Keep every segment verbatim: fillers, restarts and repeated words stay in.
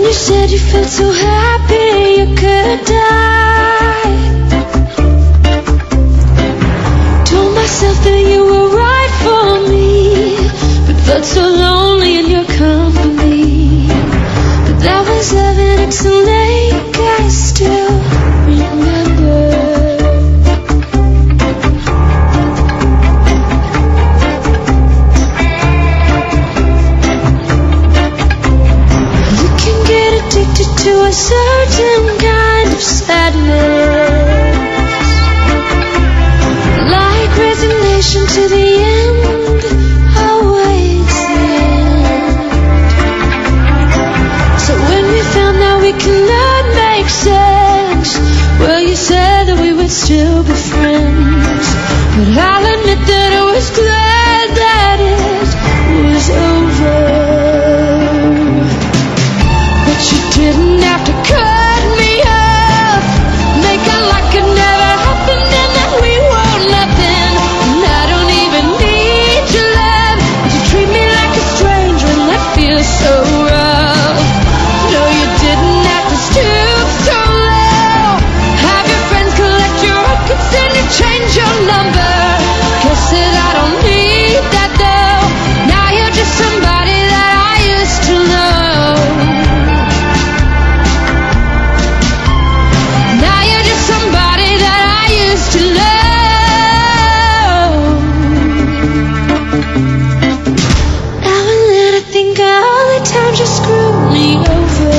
you said you felt so happy you could die. Told myself that you were right for me, but felt so lonely in your company. But that was evidence to make I still remember. You can get addicted to a certain kind of sadness, like resignation to the end awaits the end. So when we found that we cannot make sense, well, you said that we would still be friends. But I'll admit that I was glad that it was over. But you didn't have to cut me off, make it like it never happened and that we were nothing. And I don't even need your love. You treat me like a stranger and that feels so rough. No, you didn't have to stoop so low, have your friends collect your records and you change your number. Guess that I don't need that though. Now you're just somebody that I used to know. Now you're just somebody that I used to know. Now and then I think of all the times you screwed me over,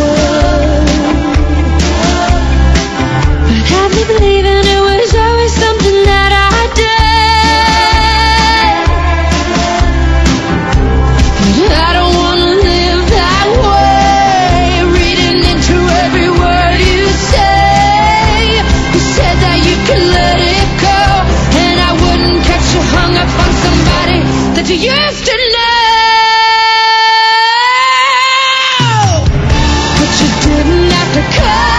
but have me believing it was always something that I did. But I don't wanna live that way, reading into every word you say. You said that you could let it go, and I wouldn't catch you hung up on somebody that you used to know. But you didn't have to cut